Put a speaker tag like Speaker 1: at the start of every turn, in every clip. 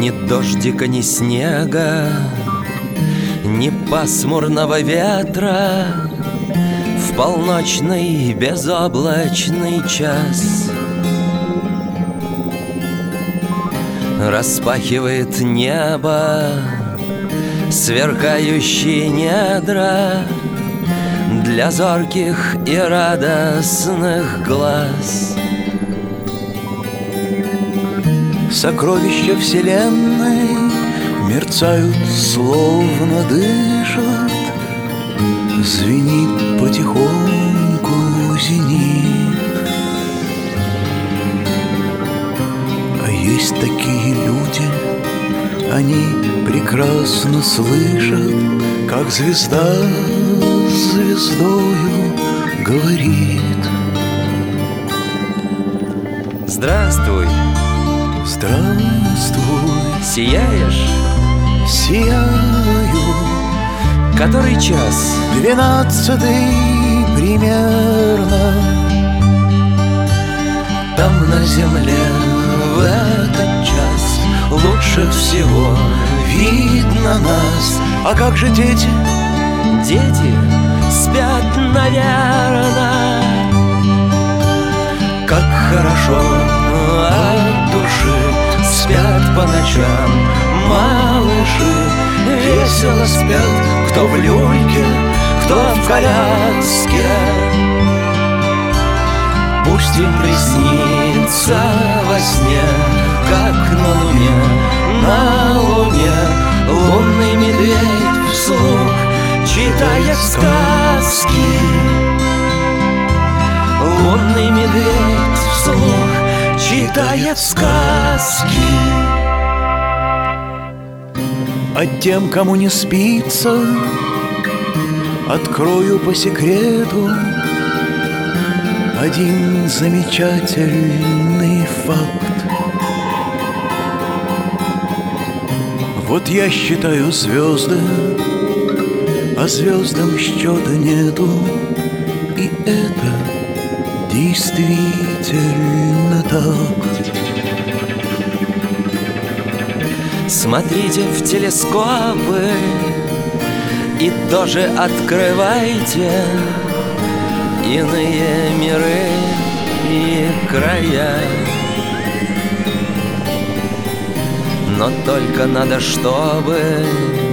Speaker 1: Ни дождика, ни снега, ни пасмурного ветра. В полночный безоблачный час распахивает небо сверкающие недра для зорких и радостных глаз.
Speaker 2: Сокровища вселенной мерцают, словно дышат. Звенит потихоньку зенит. А есть такие люди, они прекрасно слышат, как звезда с звездою говорит.
Speaker 1: Здравствуй,
Speaker 2: здравствуй,
Speaker 1: сияешь?
Speaker 2: Сияю.
Speaker 1: Который час?
Speaker 2: 12 примерно.
Speaker 1: Там на земле в этот час лучше всего видно нас.
Speaker 2: А как же дети?
Speaker 1: Дети спят, наверно. Как хорошо от души спят по ночам малыши. Весело спят, кто в люльке, кто в коляске. Пусть им приснится во сне, как на луне лунный медведь вслух читает сказки. Лунный медведь вслух читает сказки.
Speaker 2: А тем, кому не спится, открою по секрету один замечательный факт. Вот я считаю звезды, а звездам счета нету. И это действительно так.
Speaker 1: Смотрите в телескопы и тоже открывайте иные миры и края. Но только надо, чтобы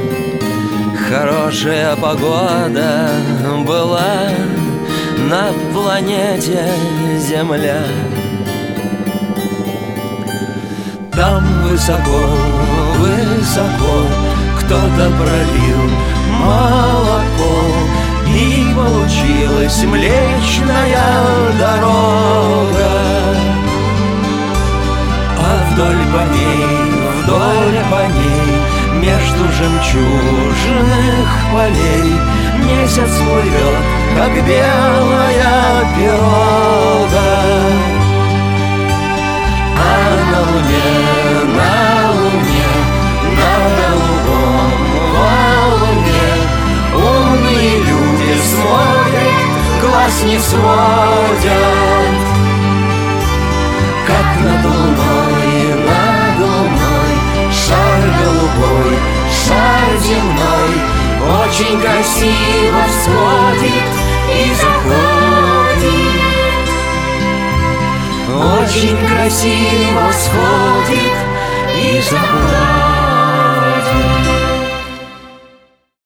Speaker 1: хорошая погода была на планете Земля. Там высоко, высоко кто-то пролил молоко, и получилась Млечная Дорога. А вдоль по ней, между жемчужных полей месяц плывет, как белая пирога. А на луне, на голубом валуне умные люди смотрят, глаз не сводят. Как над луной, шар голубой, шар земной очень красиво всходит и заходит. Очень красиво всходит и заходит.